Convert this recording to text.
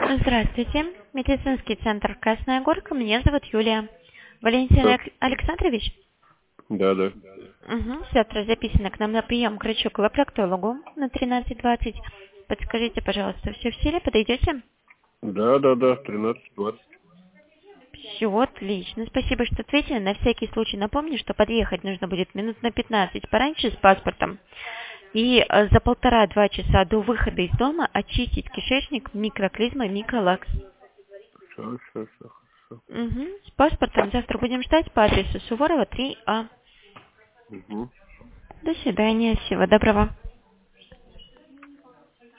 Здравствуйте. Медицинский центр «Красная Горка». Меня зовут Юлия. Валентин Так, Александрович? да. Угу. Завтра записано к нам на прием к врачу-колопроктологу на 13:20. Подскажите, пожалуйста, все в силе? Подойдете? Да, 13:20. Все отлично. Спасибо, что ответили. На всякий случай напомню, что подъехать нужно будет минут на 15 пораньше с паспортом. И за 1,5-2 часа до выхода из дома очистить кишечник микроклизмой Микролакс. Хорошо. Угу. С паспортом завтра будем ждать по адресу Суворова 3А. Угу. До свидания. Всего доброго.